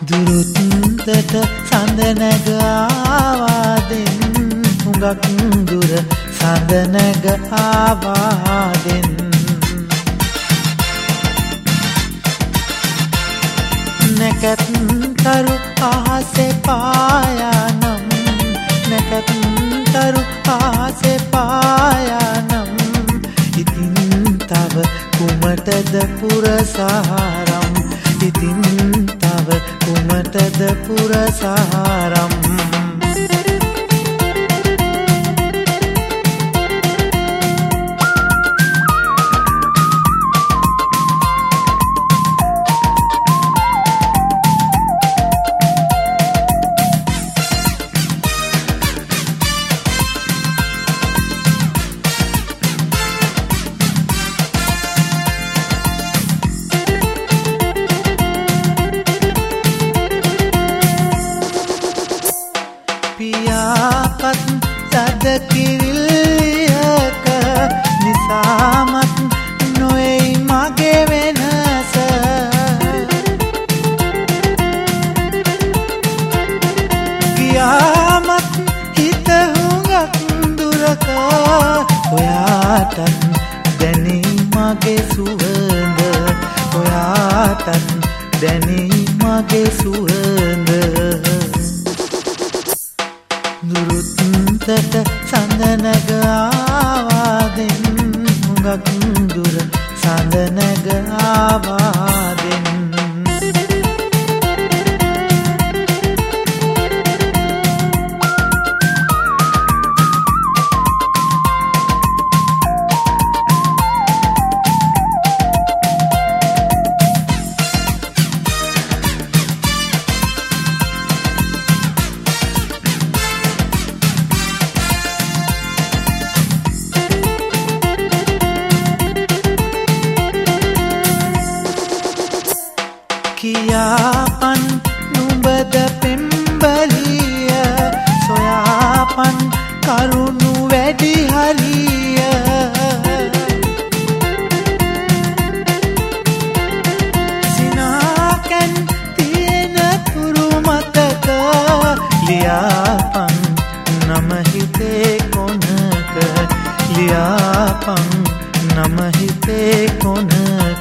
දුරුත්තට සඳ නැග ආවාදෙන් හුඟක් දුර සඳ නැග ආවාදෙන් නැකත් තරු ආසේ පායානම් නැකත් තරු ආසේ පායානම් ඉතින් තව කුමටද පුරසාරම් ඉතින් තව කුමටද පුරසාරම් පියාපත් සද කිරිල්යක නිසාමත් නොයි මගේ වෙනස ගියාමත් හිත හුඟක් දුරක ඔයාටත් දැනී මගේ සුවඳ ඔයාටත් දැනී මගේ සුවඳ දුරුත්තට සඳ නැග ආවාදෙන් හුඟක් දුර සඳ නැග ආවාදෙන් කියාපන් නුඹද පෙම්බලිය සොයාපන් කරුණු වැඩි හරිය සිනාකැන් තියෙන තුරු මතක ලියාපන් නම හිතේ කොනක ලියාපන් නම හිතේ කොනක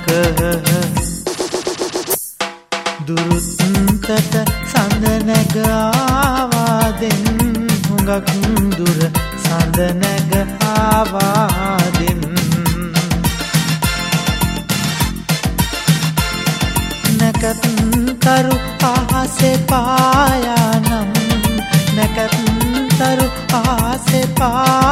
දුරුත්තට සඳ නැග ආවාදෙන් හුඟක් දුර සඳ නැග ආවාදෙන් නැකත් තරු ආසේ පායානම් නැකත් තරු ආසේ